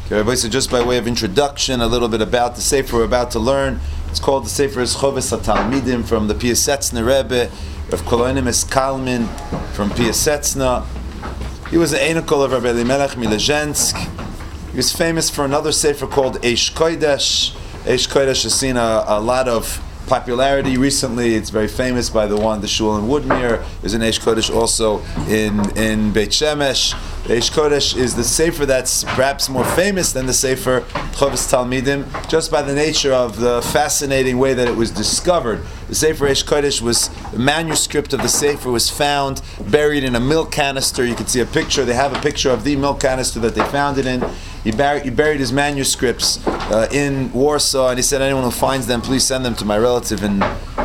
Okay, so just by way of introduction, a little bit about the Sefer we're about to learn. It's called the Sefer Choves HaTalmidim from the Piasetzner Rebbe, Rav Kolonimus Kalman from Piasetzner. He was the Einokol of Rabbi Elimelech Milezhensk. He was famous for another Sefer called Eish Kodesh. Eish Kodesh has seen a lot of popularity recently. It's very famous by the Shul in Woodmere. There's an Eish Kodesh also in Beit Shemesh. The Eish Kodesh is the Sefer that's perhaps more famous than the Sefer Choves Talmidim, just by the nature of the fascinating way that it was discovered. The Sefer Eish Kodesh was, the manuscript of the Sefer was found buried in a milk canister. You can see a picture. They have a picture of the milk canister that they found it in. He buried his manuscripts in Warsaw, and he said, anyone who finds them, please send them to my relative in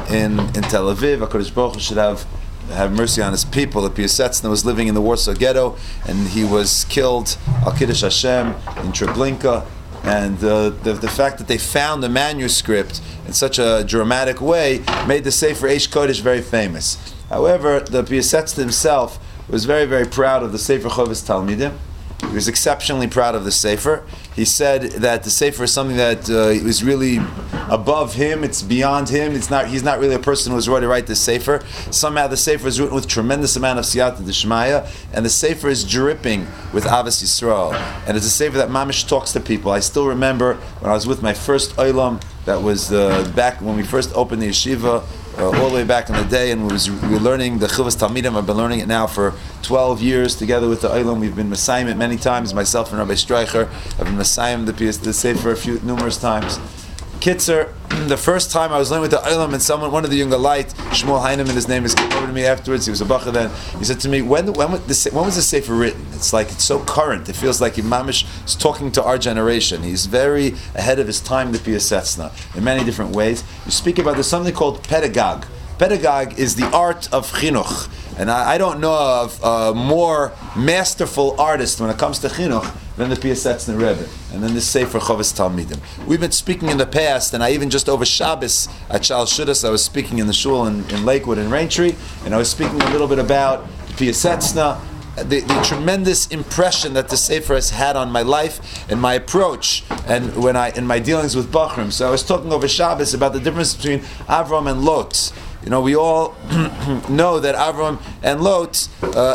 Tel Aviv. HaKadosh Baruch Hu should have mercy on his people. The Piasetzner was living in the Warsaw ghetto, and he was killed al Kiddush Hashem in Treblinka. And the fact that they found the manuscript in such a dramatic way made the Sefer Eish Kodesh very famous. However, the Piasetzner himself was very, very proud of the Sefer Choves Talmidim. He was exceptionally proud of the Sefer. He said that the Sefer is something that is really above him, it's beyond him. He's not really a person who was ready to write the Sefer. Somehow the Sefer is written with tremendous amount of siyata d'shmaya, and the Sefer is dripping with Avos Yisrael. And it's a Sefer that mamish talks to people. I still remember when I was with my first Olam, that was back when we first opened the yeshiva, all the way back in the day, and we were learning the Chuvas Talmidim. I've been learning it now for 12 years together with the Olam. We've been Messiahim it many times, myself and Rabbi Streicher. I've been Messiahim the Sefer numerous times. Kitzer, the first time I was learning with the Olam, and one of the younger light, Shmuel Heinemann, his name, came over to me afterwards. He was a bacha then. He said to me, when was the Sefer written? It's like, it's so current. It feels like Imamish is talking to our generation. He's very ahead of his time, the Piasetzner, in many different ways. You speak about, there's something called pedagog. Pedagog is the art of chinuch. And I don't know of a more masterful artist when it comes to chinuch than the Piasetzner Rebbe, and then the Sefer Choves Talmidim. We've been speaking in the past, and I even just over Shabbos at Shal Shudas, I was speaking in the shul in Lakewood in Raintree, and I was speaking a little bit about the Piasetzner, the tremendous impression that the Sefer has had on my life and my approach, and in my dealings with Bachrim. So I was talking over Shabbos about the difference between Avram and Lot. You know, we all know that Avram and Lot,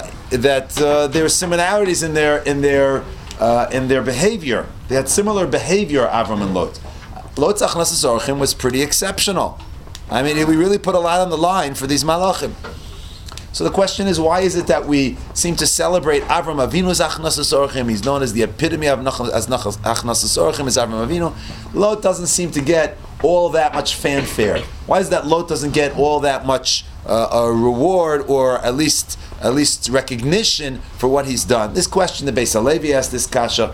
there are similarities in their behavior. They had similar behavior, Avram and Lot. Lot's Achnasas Orchim was pretty exceptional. I mean, we really put a lot on the line for these malachim. So the question is, why is it that we seem to celebrate Avram Avinu's Achnasas Orchim? He's known as the epitome of Achnasas Orchim, is Avram Avinu. Lot doesn't seem to get all that much fanfare. Why is that Lot doesn't get all that much a reward, or at least recognition for what he's done? This question, the Beis Halevi asked this kasha.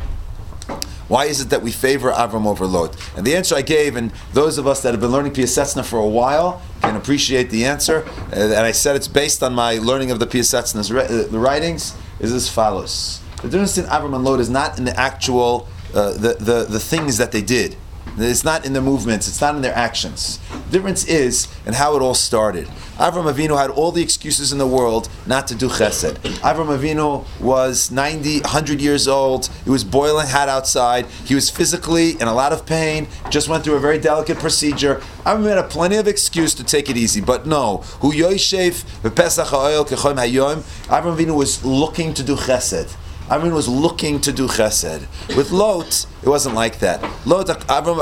Why is it that we favor Avram over Lot? And the answer I gave, and those of us that have been learning Piasetzner for a while can appreciate the answer, and I said it's based on my learning of the Piasetzner's the writings, is as follows. The difference in Avram and Lot is not in the actual, the things that they did. It's not in their movements, it's not in their actions. The difference is in how it all started. Avram Avinu had all the excuses in the world not to do chesed. Avram Avinu was 90, 100 years old. It was boiling hot outside. He was physically in a lot of pain, just went through a very delicate procedure. Avram had plenty of excuse to take it easy, but no. Hu yoishev v'pesach ha'oil kechom hayom. Avram Avinu was looking to do chesed. Avram was looking to do chesed. With Lot, it wasn't like that. Lot, Avram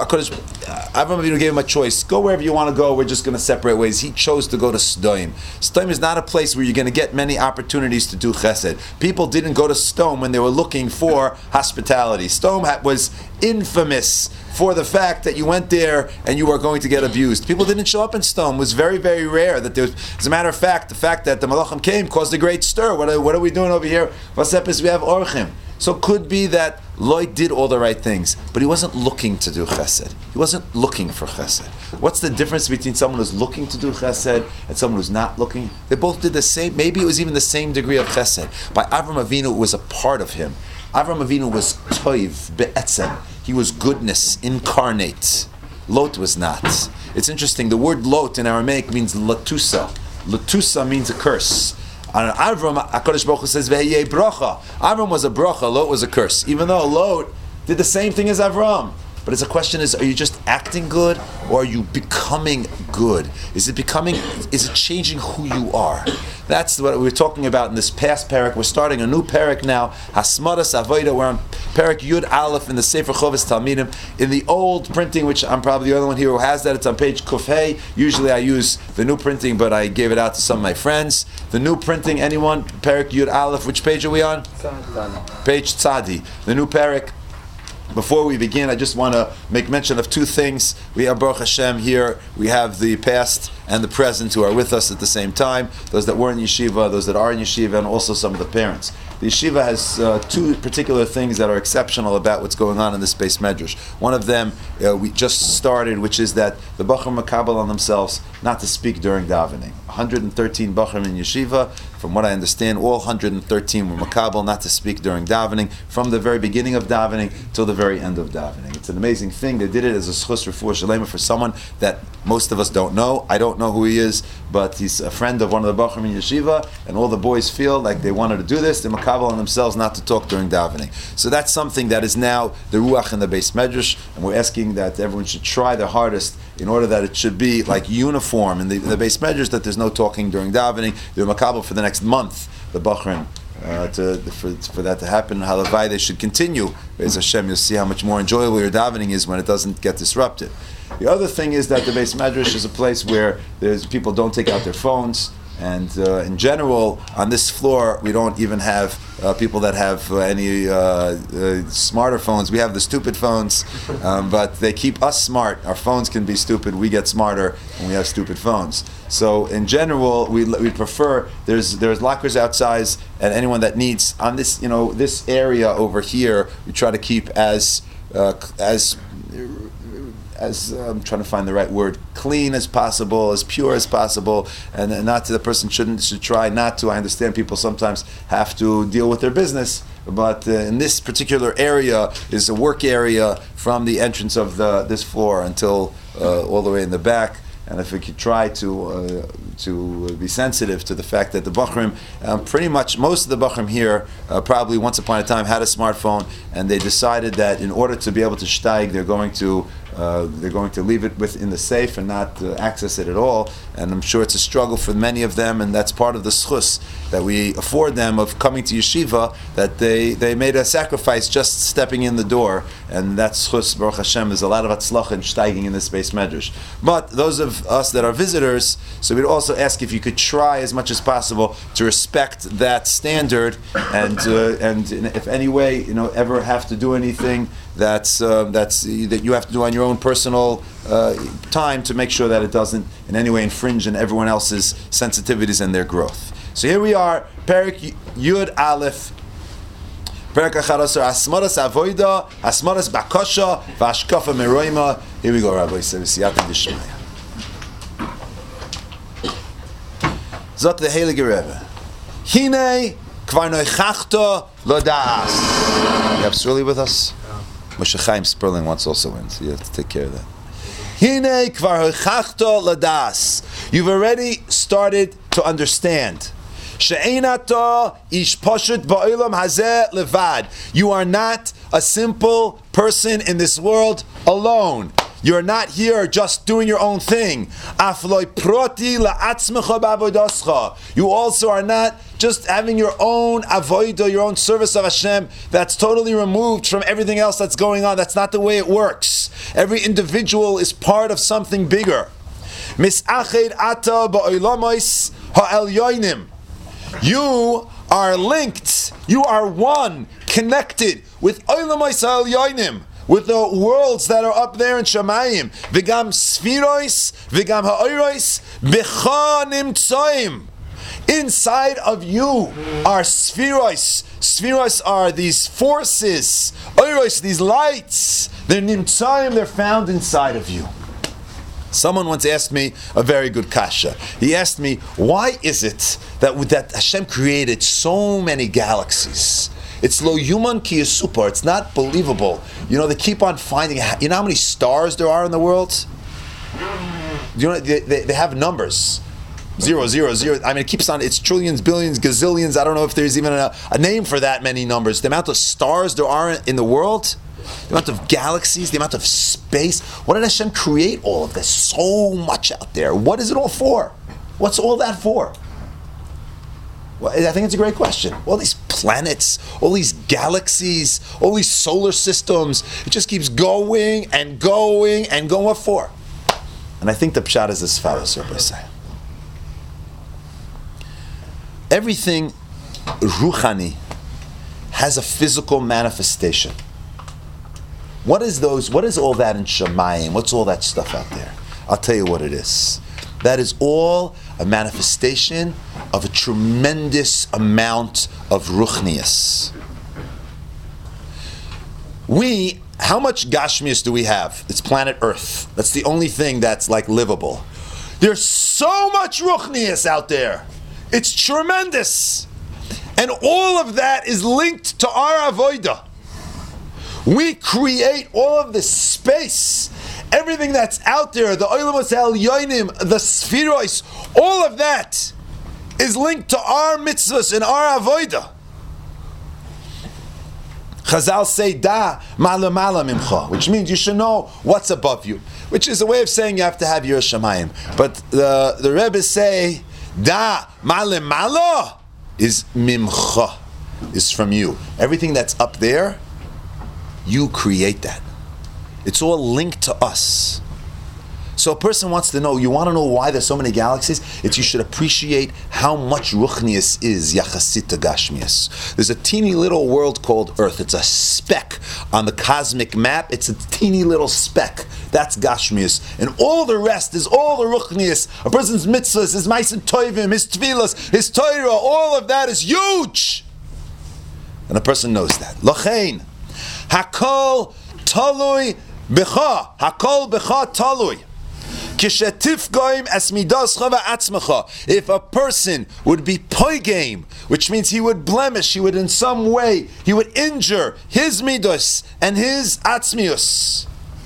Avinu gave him a choice. Go wherever you want to go. We're just going to separate ways. He chose to go to Sodom. Sodom is not a place where you're going to get many opportunities to do chesed. People didn't go to Sodom when they were looking for hospitality. Sodom was infamous for the fact that you went there and you were going to get abused. People didn't show up in Sodom. It was very, very rare that there was, as a matter of fact, the fact that the Malachim came caused a great stir. What are we doing over here? Vasepis, we have Orchim. So it could be that Lot did all the right things, but he wasn't looking to do chesed. He wasn't looking for chesed. What's the difference between someone who's looking to do chesed and someone who's not looking? They both did the same, maybe it was even the same degree of chesed. By Avram Avinu, it was a part of him. Avram Avinu was toiv, be'etzem. He was goodness incarnate. Lot was not. It's interesting, the word Lot in Aramaic means latusa. Latusa means a curse. On Avram, HaKadosh Baruch Hu says, Vehiyeh bracha. Avram was a bracha, Lot was a curse. Even though Lot did the same thing as Avram. But it's a question is, are you just acting good or are you becoming good? Is it changing who you are? That's what we're talking about in this past parak. We're starting a new parak now. Hasmaras Avodah. We're on parak Yud Aleph in the Sefer Choves Talmidim. In the old printing, which I'm probably the only one here who has that, it's on page Kuf Hey. Usually I use the new printing, but I gave it out to some of my friends. The new printing, anyone? Parak Yud Aleph. Which page are we on? Page Tzadi. The new parak. Before we begin, I just want to make mention of two things. We have Baruch Hashem here. We have the past and the present who are with us at the same time. Those that were in yeshiva, those that are in yeshiva, and also some of the parents. The yeshiva has two particular things that are exceptional about what's going on in this base medrash. One of them we just started, which is that the Bachrim makabel on themselves not to speak during davening. 113 Bachrim in yeshiva. From what I understand, all 113 were makabel not to speak during davening, from the very beginning of davening till the very end of davening. It's an amazing thing. They did it as a schus refuah shalema for someone that most of us don't know. I don't know who he is, but he's a friend of one of the Bachrim in yeshiva, and all the boys feel like they wanted to do this. They're makabel on themselves not to talk during davening. So that's something that is now the ruach in the base medrash, and we're asking that everyone should try their hardest in order that it should be like uniform in the base medrash, that there's no talking during davening. They're makabel for the next month, the Bachrim, for that to happen. Halavai, they should continue. Be'ez Hashem, you'll see how much more enjoyable your davening is when it doesn't get disrupted. The other thing is that the base medrash is a place where there's people don't take out their phones. And in general, on this floor, we don't even have people that have any smarter phones. We have the stupid phones, but they keep us smart. Our phones can be stupid. We get smarter when we have stupid phones. So in general, we prefer there's lockers outside, and anyone that needs on this this area over here, we try to keep as I'm trying to find the right word, clean as possible, as pure as possible, and not to the person should try not to. I understand people sometimes have to deal with their business, but in this particular area is a work area from the entrance of this floor until all the way in the back. And if we could try to be sensitive to the fact that the Bachrim, pretty much most of the Bachrim here, probably once upon a time had a smartphone, and they decided that in order to be able to steig, they're going to leave it within the safe and not access it at all. And I'm sure it's a struggle for many of them, and that's part of the schus that we afford them of coming to yeshiva, that they made a sacrifice just stepping in the door, and that schus, Baruch Hashem, there's a lot of atzlacha and steiging in this base medrash. But those of us that are visitors, so we'd also ask if you could try as much as possible to respect that standard, and if any way ever have to do anything that you have to do on your own personal time to make sure that it doesn't in any way infringe on everyone else's sensitivities and their growth. So here we are, Perik Yud Aleph, Perik Acharasar, Asmaras Avoida, Asmaras Bakosha, Vashkafa Meroima. Here we go, Rabbi Siyata Dishmaya. Zot the Heilige Rebbe. Hine kvar noichachta lodas. You have Sruli with us? Moshe Chaim Sperling wants also in, so you have to take care of that. Hine kvar noichachta lodas. You've already started to understand. She'einata ish poshut ba'olam hazeh levad. You are not a simple person in this world alone. You're not here just doing your own thing. You also are not just having your own avodah, your own service of Hashem that's totally removed from everything else that's going on. That's not the way it works. Every individual is part of something bigger. You are linked. You are one, connected with Olamais ha'elyonim, with the worlds that are up there in Shamayim. V'gam sfirois, v'gam ha'oros, b'cha nimtzoim. Inside of you are spherois. Spherois are these forces. Oros, these lights. They're nimtzoim, they're found inside of you. Someone once asked me a very good kasha. He asked me, why is it that Hashem created so many galaxies? It's lo human ki super. It's not believable. They keep on finding. You know how many stars there are in the world? They have numbers. 0, 0, 0. I mean, it keeps on. It's trillions, billions, gazillions. I don't know if there's even a name for that many numbers. The amount of stars there are in the world. The amount of galaxies, the amount of space. What did Hashem create all of this? So much out there. What is it all for? What's all that for? Well, I think it's a great question. All these planets, all these galaxies, all these solar systems, it just keeps going and going and going. What for? And I think the pshat is as follows, Rabbi say. Everything ruchani has a physical manifestation. What is all that in Shemayim? What's all that stuff out there? I'll tell you what it is. That is all a manifestation of a tremendous amount of ruchnius. How much gashmius do we have? It's planet Earth. That's the only thing that's like livable. There's so much ruchnius out there. It's tremendous. And all of that is linked to our avodah. We create all of this space. Everything that's out there, the Oilamos Elyonim, the Spherois, all of that is linked to our mitzvahs and our avodah. Chazal say, da mala mala mimcha, which means you should know what's above you, which is a way of saying you have to have Yiras Shamayim. But the Rebbe say, da mala mala is mimcha, is from you. Everything that's up there, you create that. It's all linked to us. So a person wants to know, you want to know why there's so many galaxies? It's you should appreciate how much ruchnius is yachasit to gashmius. There's a teeny little world called Earth. It's a speck on the cosmic map. It's a teeny little speck. That's gashmius. And all the rest is all the ruchnius. A person's mitzvahs, his ma'asim tovim, his tefillas, his Torah, all of that is huge. And a person knows that. Lochein, hakol talui b'cha, hakol b'cha talui. If a person would be poigame, which means he would blemish, he would in some way, he would injure his midos and his atzmius.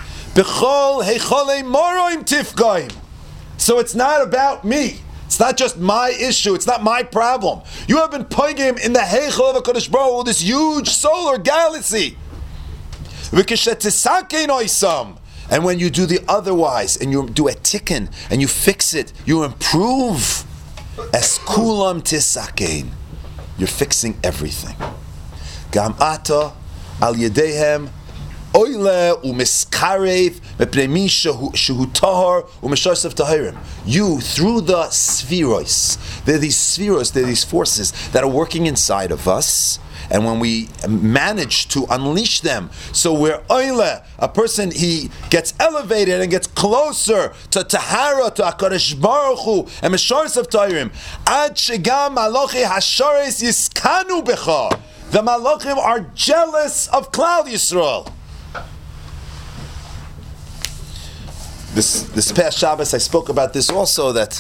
So it's not about me. It's not just my issue. It's not my problem. You have been poigame in the heichal of HaKadosh Baruch Hu, this huge solar galaxy. And when you do the otherwise, and you do a tikkun, and you fix it, you improve. Es kulam tisakein. You're fixing everything. Gam ata al yedehem oile umiskarev mepnei shehu tahor umesharsav tahirim. You, through the spherois, there are these spherois, there are these forces that are working inside of us. And when we manage to unleash them, so we're oile, a person, he gets elevated and gets closer to Tahara, to HaKadosh Baruch Hu, and Mesharis of Tairim. Ad shegam malochi hasharis yiskanu becha. The Malachim are jealous of Klal Yisrael. This past Shabbos I spoke about this also, that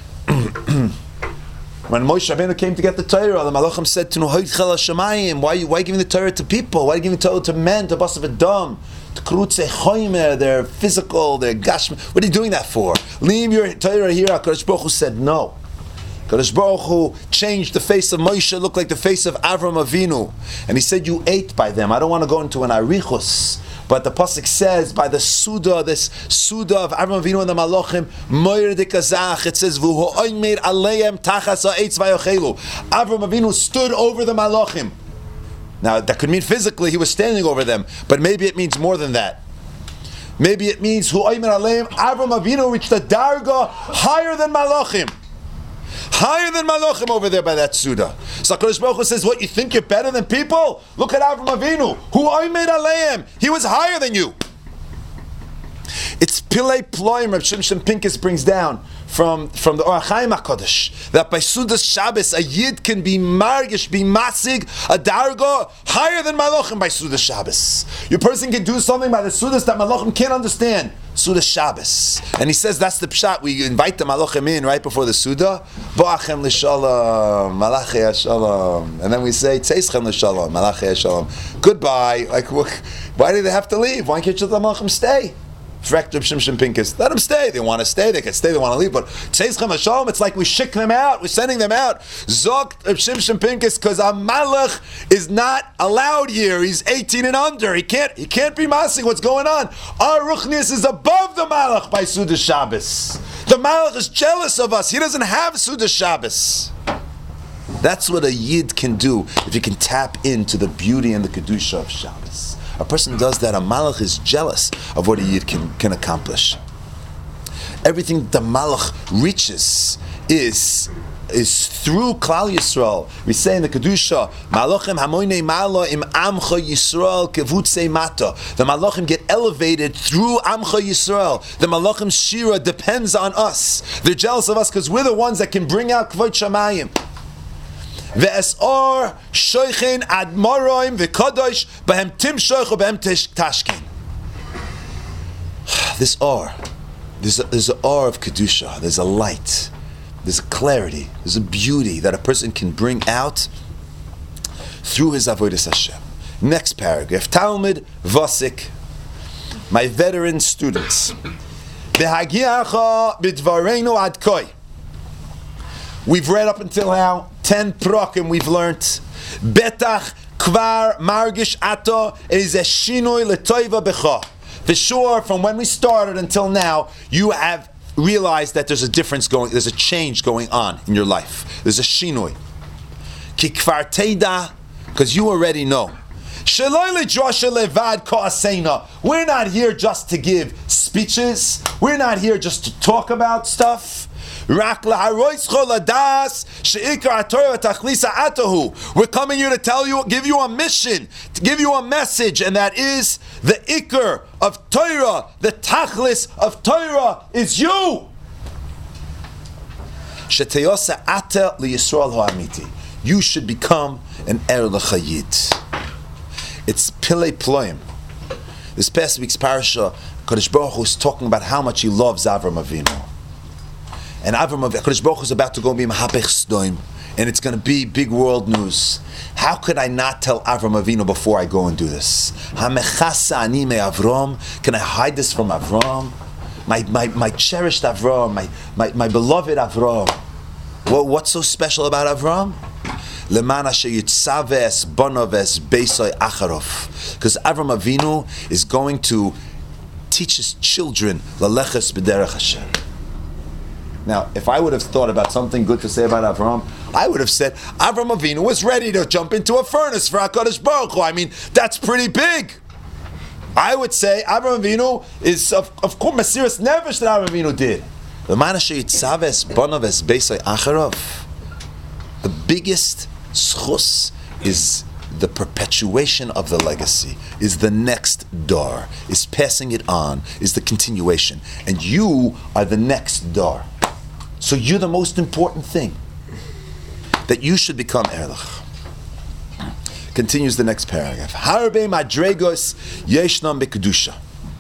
when Moshe Rabbeinu came to get the Torah, the Malachim said to Nuhoichel Hashemayim, why are you giving the Torah to people? Why are you giving the Torah to men, to Basav Adam, to Krutze Choymer, they're physical, they're Gashma? What are you doing that for? Leave your Torah here. HaKadosh Baruch Hu said no. HaKadosh Baruch Hu changed the face of Moshe, looked like the face of Avram Avinu. And he said, you ate by them. I don't want to go into an arichus. But the pasuk says by the Suda, this Suda of Avram Avinu and the Malachim, Moir de Kazach, it says, V'hu oimer aleim tachas ha'etz v'yochelu. Avram Avinu stood over the Malachim. Now that could mean physically he was standing over them, but maybe it means more than that. Maybe it means Hu oimer aleim, Avram Avinu reached a darga higher than Malachim. Higher than Malachim over there by that Suda. So HaKadosh Baruch Hu says, what, you think you're better than people? Look at Avram Avinu. Who I made Aleim. He was higher than you. It's Pilei Ploim, Reb Shimshon Pincus brings down from the Or HaChaim HaKadosh, that by Sudas Shabbos, a Yid can be margish, be masig, a dargo, higher than Malachim by Sudas Shabbos. Your person can do something by the Sudas that Malachim can't understand. Suda Shabbos. And he says that's the pshat. We invite the Malachim in right before the Suda. Bo'achem l'shalom, Malachei Hashalom. And then we say, Tzeischem l'shalom, Malachei Hashalom. Goodbye. Like, why do they have to leave? Why can't you let the Malachim stay? Frekt Reb Shimshon Pincus. Let them stay. They want to stay. They can stay. They want to leave. But Tzeichem Hashalom, it's like we shik them out. We're sending them out. Zogt Reb Shimshon Pincus, because a malach is not allowed here. He's 18 and under. He can't be masing. What's going on? Our ruchnius is above the malach by Suda Shabbos. The malach is jealous of us. He doesn't have Suda Shabbos. That's what a yid can do if he can tap into the beauty and the kedusha of Shabbos. A person does that, a malach is jealous of what a yid can accomplish. Everything the malach reaches is through Klal Yisrael. We say in the Kedusha, Malachim hamoinei malo im Amcha Yisrael kevutzei mata. The Malachim get elevated through Amcha Yisrael. The Malachim Shira depends on us. They're jealous of us because we're the ones that can bring out Kvod Shamayim. Ve'esor shoichen ad moroim ve'kadosh behem timshoich behem tashkin. This or, there's an or of Kedusha. There's a light. There's a clarity. There's a beauty that a person can bring out through his avodas Hashem. Next paragraph. Talmud Vasik, my veteran students. Behagiacha b'dvareinu ad koi. We've read up until now 10 prokim we've learned. Betach kvar margish ato is a shinoi letoiva becha. For sure, from when we started until now, you have realized that there's a change going on in your life. There's a shinoi. Ki kvar teida, because you already know. We're not here just to give speeches. We're not here just to talk about stuff. We're coming here to tell you, give you a mission, to give you a message, and that is the ikar of Torah, the tachlis of Torah is you. You should become an er l'chayid. It's Pilei Ploim. This past week's parasha, Kadosh Baruch Hu is talking about how much he loves Avram Avinu. And Kadosh Baruch Hu is about to go be Mahapech Sdoim, and it's going to be big world news. How could I not tell Avram Avinu before I go and do this? Hamechasa ani me Avram. Can I hide this from Avram? My cherished Avram, my beloved Avram. What's so special about Avram? Because Avram Avinu is going to teach his children laleches b'derech Hashem. Now, if I would have thought about something good to say about Avram, I would have said Avram Avinu was ready to jump into a furnace for HaKadosh Baruch Hu. I mean, that's pretty big. I would say Avram Avinu is, of course, Mesiras Nefesh that Avram Avinu did. The biggest schus is the perpetuation of the legacy, is the next dar, is passing it on, is the continuation. And you are the next dar. So you're the most important thing. That you should become erlich. Continues the next paragraph. Harbe madregos yeshnam bekedusha.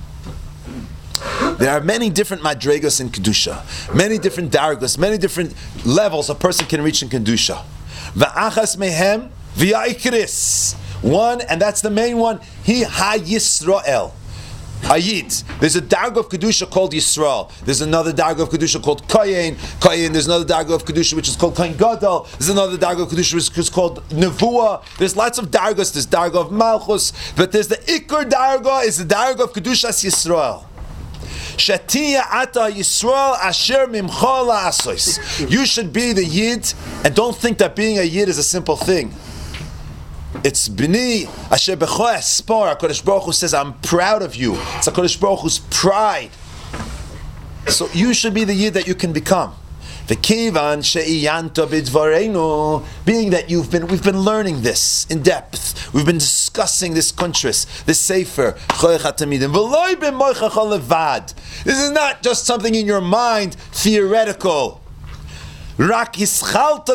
There are many different madregos in kedusha, many different dargos, many different levels a person can reach in kedusha. Va'achas mehem v'ya'ikris. One, and that's the main one. He ha Yisrael. Ayid. There's a darga of kedusha called Yisrael. There's another darga of kedusha called Kayin. There's another darga of kedusha which is called Kayin Gadol. There's another darga of kedusha which is called Nevuah. There's lots of dargas. There's darga of Malchus, but there's the Ikar darga is the darga of kedushas Yisrael. Shatiya ata Yisrael asher mimcha la'asos. You should be the Yid, and don't think that being a Yid is a simple thing. It's b'ni asher b'cho espor. HaKadosh Baruch Hu says, I'm proud of you. It's HaKadosh Baruch Hu's pride. So you should be the Yid that you can become. V'kivan she'iyanto b'dvareinu, being that we've been learning this in depth. We've been discussing this kuntris, this sefer. This is not just something in your mind, theoretical. We started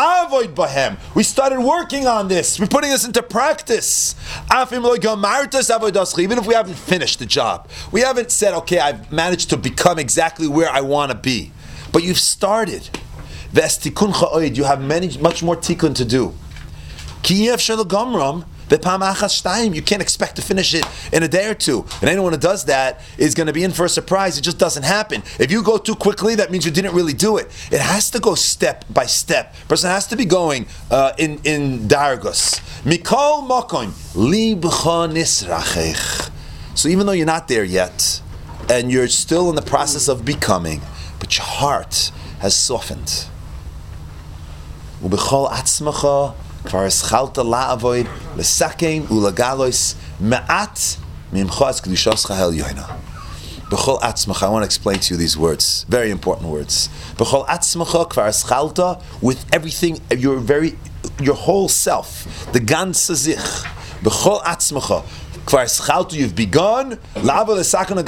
working on this. We're putting this into practice. Even if we haven't finished the job, we haven't said, okay, I've managed to become exactly where I want to be. But you've started. You have much more tikkun to do. You can't expect to finish it in a day or two. And anyone who does that is going to be in for a surprise. It just doesn't happen. If you go too quickly, that means you didn't really do it. It has to go step by step. Person has to be going in dargos. Mikol makom libcha nisrachech. So even though you're not there yet, and you're still in the process of becoming, but your heart has softened. Ubechol atzmacha kvar eschalta la'avoid lesakein ulagalos ma'at mimcha kedushos chahel yoina. Bechol atzmacha. I want to explain to you these words, very important words. Bechol atzmacha kvar eschalta, with everything, your whole self, the ganze sich. Bechol atzmacha. You've begun. So everybody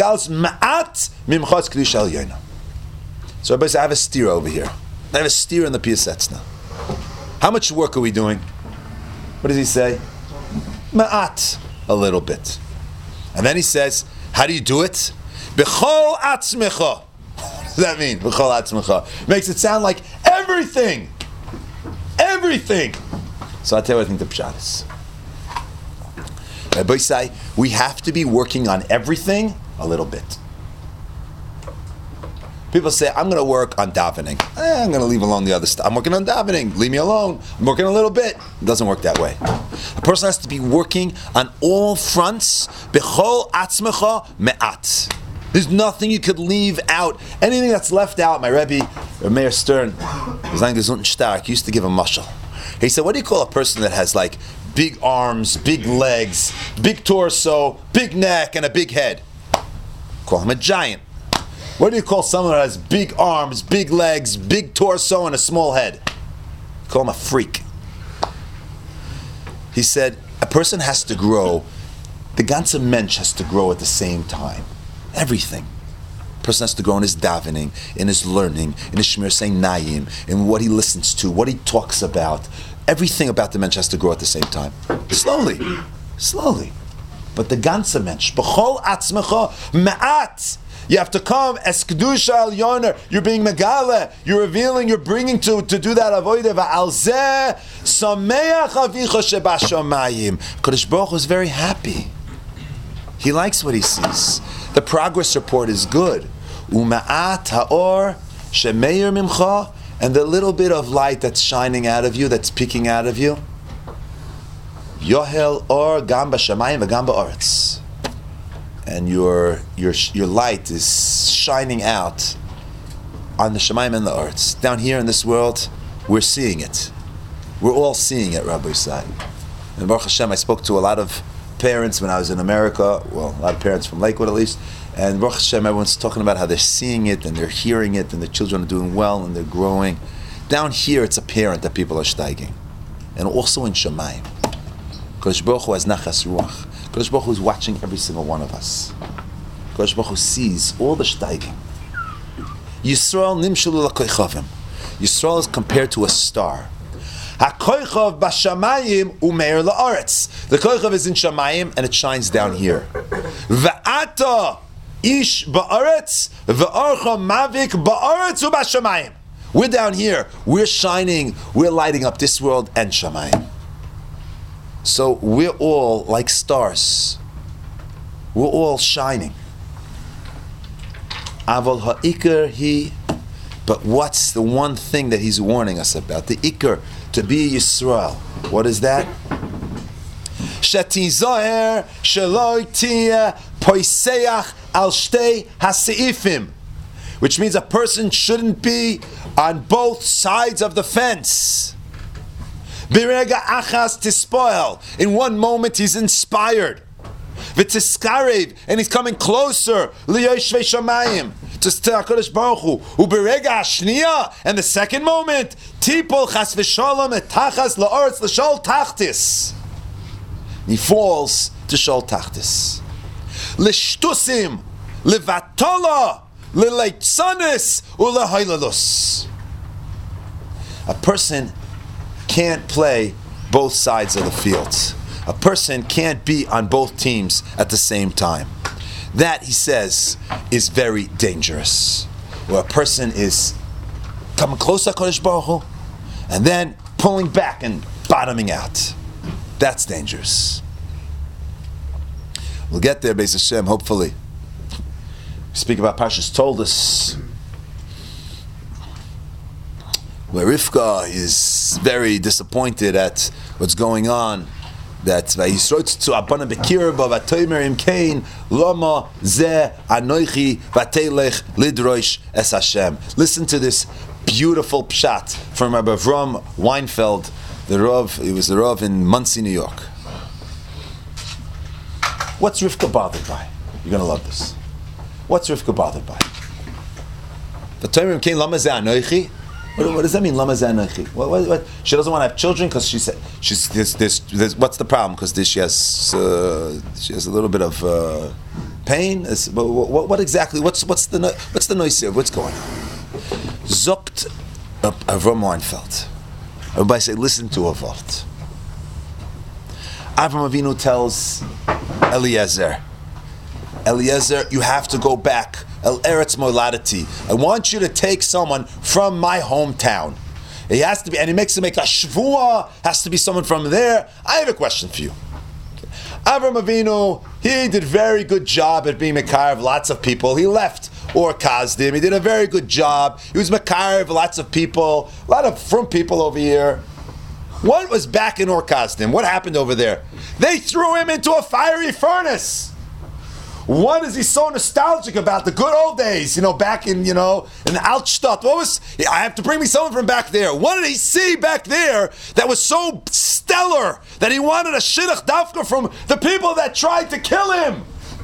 says, I have a steer over here. I have a steer in the Piasetzna. How much work are we doing? What does he say? Ma'at. A little bit. And then he says, how do you do it? B'chol atzmecha. What does that mean? B'chol atzmecha. Makes it sound like everything. Everything. So I'll tell you what I think the pshat is. Rabbi say we have to be working on everything a little bit. People say, I'm going to work on davening. I'm going to leave alone the other stuff. I'm working on davening. Leave me alone. I'm working a little bit. It doesn't work that way. A person has to be working on all fronts. B'chol atzmecha me'at. There's nothing you could leave out. Anything that's left out, my Rebbe, Meir Stern, used to give a mashal. He said, what do you call a person that has like big arms, big legs, big torso, big neck, and a big head? Call him a giant. What do you call someone that has big arms, big legs, big torso, and a small head? Call him a freak. He said, a person has to grow, the ganze mensch has to grow at the same time. Everything. A person has to grow in his davening, in his learning, in his shmir nayim, in what he listens to, what he talks about. Everything about the mensch has to grow at the same time. Slowly. But the ganze mensch, b'chol atzmecha ma'at. You have to come as kedusha al yoner. You're being megale. You're revealing. You're bringing to do that avodah. Va'al zeh sameach avicha shebashamayim. Kodesh Baruch Hu is very happy. He likes what he sees. The progress report is good. Uma'at ha'or shemeir mimcha, and the little bit of light that's shining out of you, that's peeking out of you. Yohel or gam b'shamayim v'gam ba'aretz. And your light is shining out on the Shemaim and the Aretz. Down here in this world, we're seeing it. We're all seeing it, Rabbi Yisai. And Baruch Hashem, I spoke to a lot of parents when I was in America, well, a lot of parents from Lakewood at least, and Baruch Hashem, everyone's talking about how they're seeing it and they're hearing it and the children are doing well and they're growing. Down here, it's apparent that people are steiging. And also in Shemaim. Kodesh Baruch Hu has nachas ruach. Kodesh Baruch Hu is watching every single one of us. Kodesh Baruch Hu sees all the steiging. Yisrael nimshalu l'koichavim. Yisrael is compared to a star. HaKoichav b'shamayim umeir la'aretz. The koichav is in Shamayim and it shines down here. V'ata ish ba'aretz v'archa mavik ba'aretz u'b'shamayim. We're down here. We're shining. We're lighting up this world and Shamayim. So we're all like stars. We're all shining. Aval ha'ikar hi. But what's the one thing that he's warning us about? The ikar, to be Yisrael. What is that? Shetizoher sheloi tiyeh poiseach al shtei haseifim. Which means a person shouldn't be on both sides of the fence. Birega achas tispoel. In one moment he's inspired. V'tiskarev, and he's coming closer. Liyoshvei shamayim, to HaKadosh Baruch Hu. U'birega hashniya, and the second moment, tipol chas v'shalom et tachas la'aretz l'shol tachtis. He falls to shol tachtis. L'shtusim, l'vatola, l'leitzanis, u'lehailalus. A person can't play both sides of the field. A person can't be on both teams at the same time. That, he says, is very dangerous. Where a person is coming close to HaKadosh Baruch Hu and then pulling back and bottoming out. That's dangerous. We'll get there, Beis Hashem, hopefully. We speak about Parshas Toldus, where Rivka is very disappointed at what's going on. That Vayisrotzu Abana Bekirba Vatomer Im Kain Lama Ze Anoichi Vatelech Lidroish Es Hashem. Listen to this beautiful pshat from Rabbi Avram Weinfeld, the Rav. He was the Rav in Monsey, New York. What's Rivka bothered by? You're going to love this. What's Rivka bothered by? Vatomer Im Kain Lama Ze Anoichi. What does that mean? Lama zanochi. What? She doesn't want to have children because she said there's what's the problem? Because she has a little bit of pain. What exactly? What's the noise here? What's going on? Zokt Avram Weinfeld. Everybody say, listen to a vort. Avram Avinu tells Eliezer, you have to go back. El Eretz Moladati. I want you to take someone from my hometown. It has to be, and he makes him make a shvua, has to be someone from there. I have a question for you. Avram Avinu, he did a very good job at being Mekar of lots of people. He left Ur Kasdim. He did a very good job. He was Mekar of lots of people, a lot of from people over here. What was back in Ur Kasdim? What happened over there? They threw him into a fiery furnace. What is he so nostalgic about? The good old days, back in the Altstadt. I have to bring me someone from back there. What did he see back there that was so stellar that he wanted a shidduch dafka from the people that tried to kill him?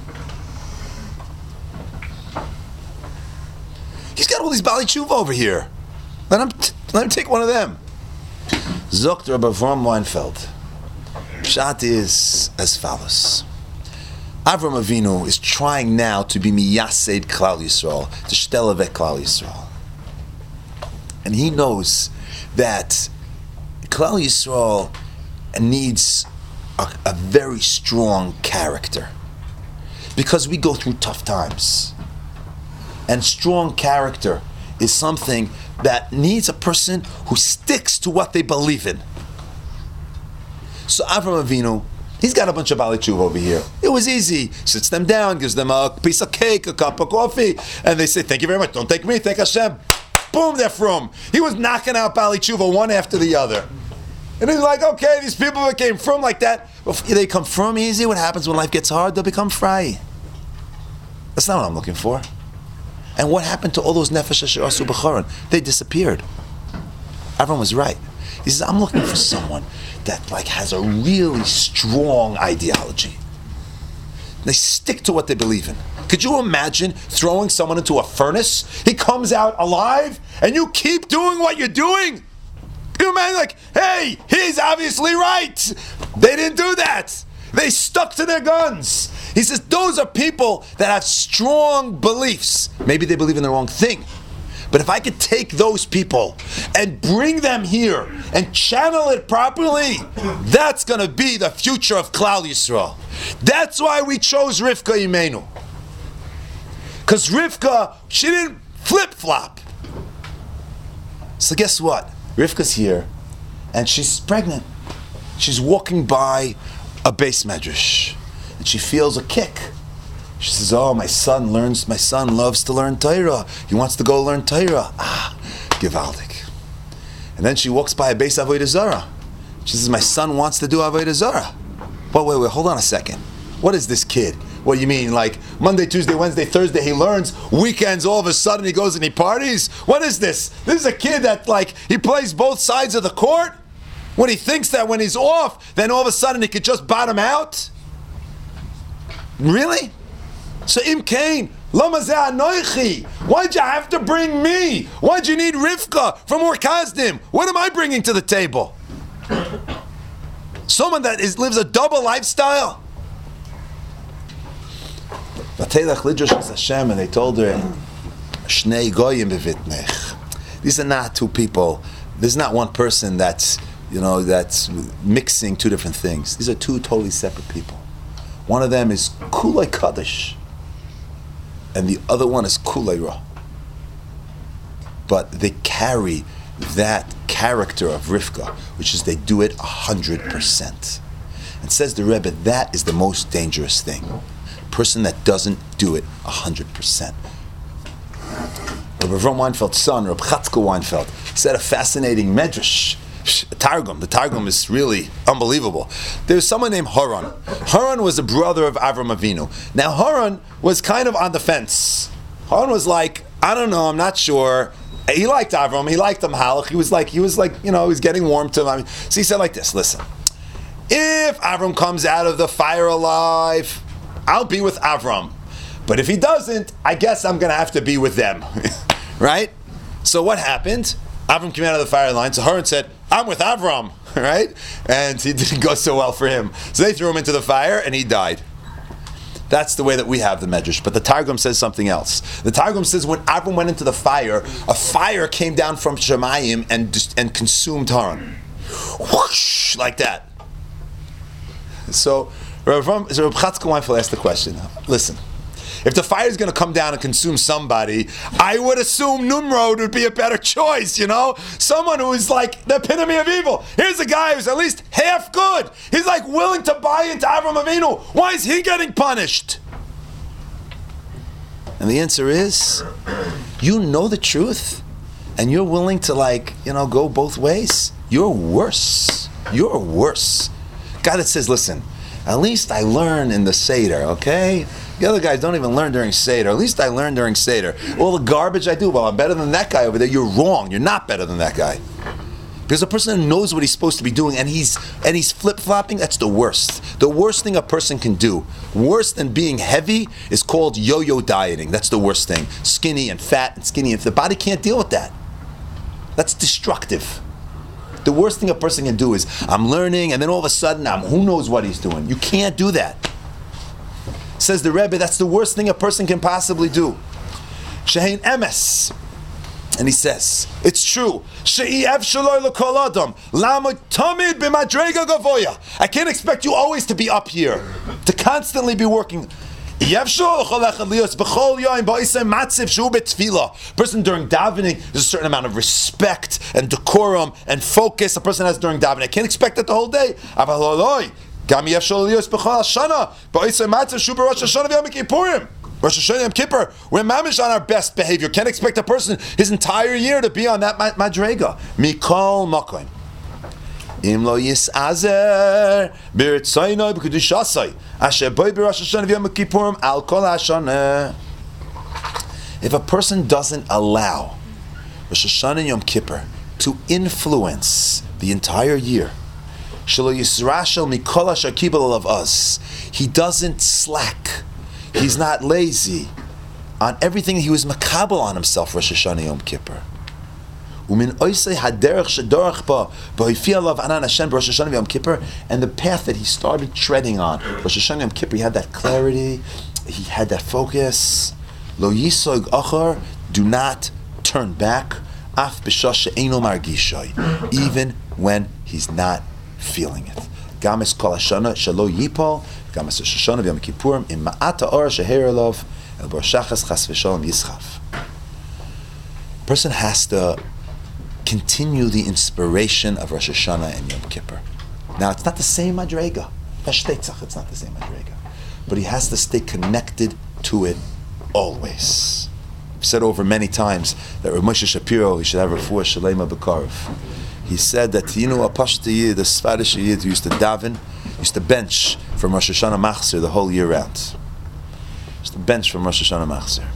He's got all these Bali Tshuva over here. Let him take one of them. Zokt Rabbi Avram Weinfeld. Pshat is as follows. Avram Avinu is trying now to be miyased Klal Yisrael, to shtelevek Klal Yisrael. And he knows that Klal Yisrael needs a very strong character. Because we go through tough times. And strong character is something that needs a person who sticks to what they believe in. So Avram Avinu, he's got a bunch of Bali Tshuva over here. It was easy. Sits them down, gives them a piece of cake, a cup of coffee, and they say, thank you very much. Don't take me, thank Hashem. Boom, they're from. He was knocking out Bali Tshuva one after the other. And he's like, okay, these people that came from like that, they come from easy. What happens when life gets hard? They'll become fry. That's not what I'm looking for. And what happened to all those nefesh asher asu b'charon? They disappeared. Everyone was right. He says, I'm looking for someone that has a really strong ideology. They stick to what they believe in. Could you imagine throwing someone into a furnace? He comes out alive, and you keep doing what you're doing? You imagine, hey, he's obviously right. They didn't do that. They stuck to their guns. He says, those are people that have strong beliefs. Maybe they believe in the wrong thing. But if I could take those people and bring them here and channel it properly, that's going to be the future of Klal Yisrael. That's why we chose Rivka Imenu. Because Rivka, she didn't flip-flop. So guess what? Rivka's here, and she's pregnant. She's walking by a beis medrash, and she feels a kick. She says, oh, my son loves to learn Torah. He wants to go learn Torah. Gewaldig. And then she walks by a beis avodah zarah. She says, my son wants to do avodah zarah. But wait, hold on a second. What is this kid? What do you mean, Monday, Tuesday, Wednesday, Thursday he learns, weekends all of a sudden he goes and he parties? What is this? This is a kid that he plays both sides of the court? When he thinks that when he's off, then all of a sudden he could just bottom out? Really? So Im Kain, Lama Ze Anoichi. Why'd you have to bring me? Why'd you need Rivka from Ur Kasdim? What am I bringing to the table? Someone that lives a double lifestyle? Vatelach Lidrosh Hashem, and they told her, Shnei Goyim bevitnech. These are not two people. There's not one person that's mixing two different things. These are two totally separate people. One of them is Kulei Kaddish, and the other one is Kulei Ra. But they carry that character of Rivka, which is they do it 100%. And says the Rebbe, that is the most dangerous thing. A person that doesn't do it 100%. Rabbi Avram Weinfeld's son, Rabbi Chatzkel Weinfeld, said a fascinating medrash. Targum. The Targum is really unbelievable. There's someone named Haran. Haran was a brother of Avram Avinu. Now Haran was kind of on the fence. Haran was like, I don't know, I'm not sure. He liked Avram, he liked Malach. He was like, he was getting warm to him. I mean, so he said like this, listen, if Avram comes out of the fire alive, I'll be with Avram. But if he doesn't, I guess I'm going to have to be with them. Right? So what happened? Avram came out of the fire line, so Haran said, I'm with Avram, right? And it didn't go so well for him. So they threw him into the fire and he died. That's the way that we have the Medrash. But the Targum says something else. The Targum says when Avram went into the fire, a fire came down from Shemayim and consumed Haran. Whoosh, like that. So Rav Chatzkel Weinfeld asked the question, listen, if the fire is going to come down and consume somebody, I would assume Nimrod would be a better choice, Someone who is like the epitome of evil. Here's a guy who's at least half good. He's like willing to buy into Avram Avinu. Why is he getting punished? And the answer is, you know the truth, and you're willing to go both ways. You're worse. You're worse. God that says, listen, at least I learn in the Seder, okay? The other guys don't even learn during Seder. At least I learn during Seder. All the garbage I do, well, I'm better than that guy over there. You're wrong. You're not better than that guy. Because a person who knows what he's supposed to be doing and he's flip-flopping, that's the worst. The worst thing a person can do, worse than being heavy, is called yo-yo dieting. That's the worst thing. Skinny and fat and skinny. If the body can't deal with that, that's destructive. The worst thing a person can do is, I'm learning, and then all of a sudden, who knows what he's doing. You can't do that. Says the Rebbe, that's the worst thing a person can possibly do. Shehein emes. And he says, it's true. I can't expect you always to be up here, to constantly be working. Person during davening, there's a certain amount of respect and decorum and focus a person has during davening. I can't expect that the whole day. Rosh Hashanah Yom Kippur, we're mamish on our best behavior. Can't expect a person his entire year to be on that madrega. Mikol makoim. Im lo yisazer b'ritzaynoi b'kedushasai asher boi b'Rosh Hashanah Yom Kippurim al kol hashana. If a person doesn't allow Rosh Hashanah Yom Kippur to influence the entire year, shelo yisrashel mikol asher kibel of us, he doesn't slack. He's not lazy on everything he was makabel on himself. Rosh Hashanah Yom Kippur. Umin oisei haderech shedorach ba b'hoifi alav anan Hashem Rosh Hashanah Yom Kippur, and the path that he started treading on Rosh Hashanah Yom Kippur, he had that clarity, he had that focus. Lo yisog achar, do not turn back. Af b'shah she'eino margishay, even when he's not feeling it. Gamis kol hashana shelo yipol. Gamis Rosh Hashanah Yom Kippurim im ma'ata or sheher elov el borshachas chas v'shalom yischav. A person has to continue the inspiration of Rosh Hashanah and Yom Kippur. Now, it's not the same madrega. It's not the same madrega. But he has to stay connected to it always. I've said over many times that Rav Moshe Shapiro, he should have refuah shalema b'karv. He said that, a Pashto Yid, the Sfadish Yid who used to daven, used to bench from Rosh Hashanah Machzor the whole year round. Used to bench from Rosh Hashanah Machzor.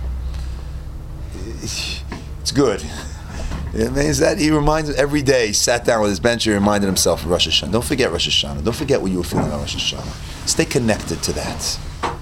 It's good. It means that he reminds every day, he sat down with his bench, he reminded himself of Rosh Hashanah. Don't forget Rosh Hashanah. Don't forget what you were feeling on Rosh Hashanah. Stay connected to that.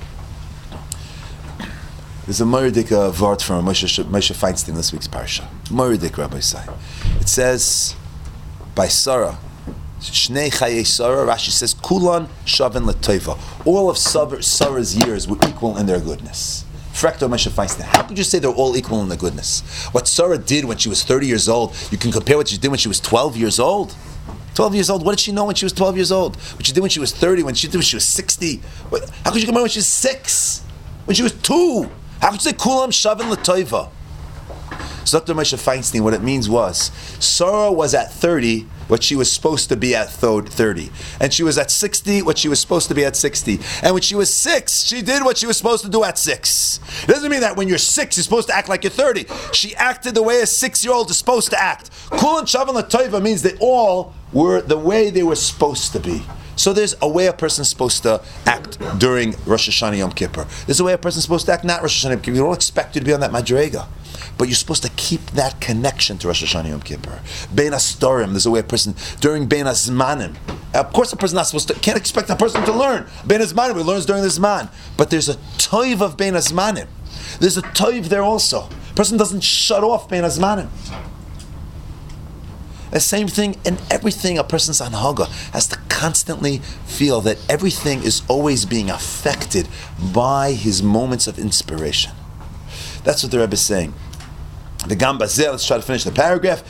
There's a Moeredik vart from Moshe Feinstein this week's parsha. Moeredik, Rabbi Say. It says, by Sarah, Shnei Chayei Sarah, Rashi says, Kulan Shaven L'Toiva. All of Sarah's years were equal in their goodness. Frekto Moshe Feinstein. How could you say they're all equal in their goodness? What Sarah did when she was 30 years old, you can compare what she did when she was 12 years old. 12 years old, what did she know when she was 12 years old? What she did when she was 30, when she did when she was 60? How could you compare when she was 6? When she was 2? How could you say Kulam Shaven L'Toiva? So Dr. Moshe Feinstein, what it means was, Sarah was at 30 what she was supposed to be at 30. And she was at 60 what she was supposed to be at 60. And when she was 6, she did what she was supposed to do at 6. It doesn't mean that when you're 6, you're supposed to act like you're 30. She acted the way a 6-year-old is supposed to act. Kul Shavan L'Toiva means they all were the way they were supposed to be. So there's a way a person's supposed to act during Rosh Hashanah Yom Kippur. There's a way a person's supposed to act not Rosh Hashanah Yom Kippur. You don't expect you to be on that madrega. But you're supposed to keep that connection to Rosh Hashanah Yom Kippur. Bein Astorim, there's a way a person, during Bein Azmanim. Of course a person's not supposed to, can't expect a person to learn. Bein Azmanim, he learns during the Zman. But there's a toiv of Bein Azmanim. There's a toiv there also. A person doesn't shut off Bein Azmanim. The same thing in everything. A person's anhaga has to constantly feel that everything is always being affected by his moments of inspiration. That's what the Rebbe is saying. The Gamba Zeh, let's try to finish the paragraph.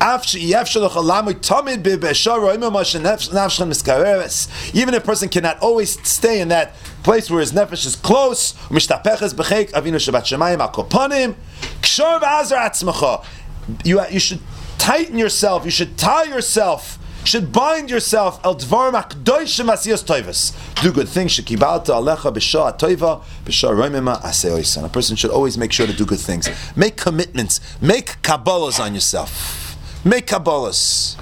Even a person cannot always stay in that place where his nefesh is close. You should tighten yourself, you should tie yourself, you should bind yourself. Do good things. A person should always make sure to do good things. Make commitments. Make kabbalas on yourself. Make kabbalas.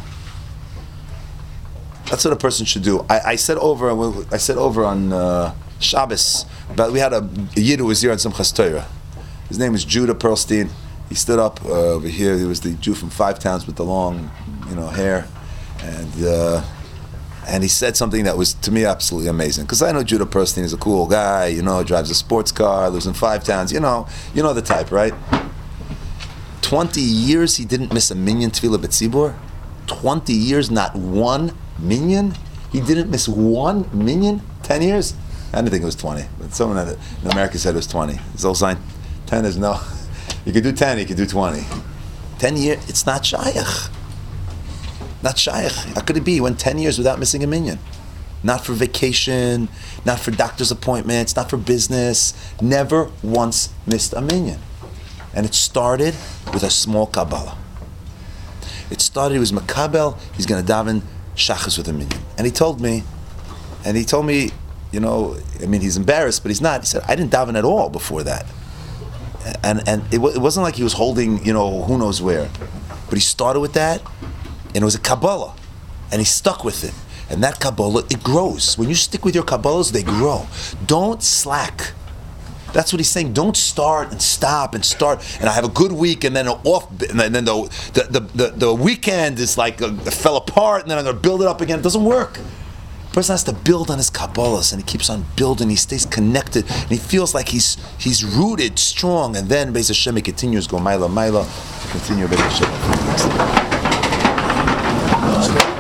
That's what a person should do. I said over on Shabbos, but we had a Yid who was here on Simchas Torah. His name was Judah Perlstein. He stood up over here. He was the Jew from Five Towns with the long, hair, and he said something that was to me absolutely amazing. Because I know Judah Perlstein is a cool guy. Drives a sports car, lives in Five Towns. You know the type, right? 20 years he didn't miss a minyan tefillah b'tzibur. 20 years, not one minyan. He didn't miss one minyan. 10 years. I didn't think it was 20, but someone in America said it was 20. Zolzine, 10 is no. You could do 10, you could do 20. 10 years, it's not shaykh. Not shaykh. How could it be? He went 10 years without missing a minyan. Not for vacation, not for doctor's appointments, not for business. Never once missed a minyan. And it started with a small Kabbalah. It started, he was Makabel, he's going to daven Shachas with a minyan. And he told me, he's embarrassed, but he's not. He said, I didn't daven at all before that. And it wasn't like he was holding, who knows where. But he started with that, and it was a Kabbalah. And he stuck with it. And that Kabbalah, it grows. When you stick with your Kabbalahs, they grow. Don't slack. That's what he's saying. Don't start and stop and start. And I have a good week, and then the weekend is like fell apart, and then I'm going to build it up again. It doesn't work. The person has to build on his Kabbalahs, and he keeps on building. He stays connected, and he feels like he's rooted, strong. And then Beis Hashem, he continues go Maila, continue Beis Hashem.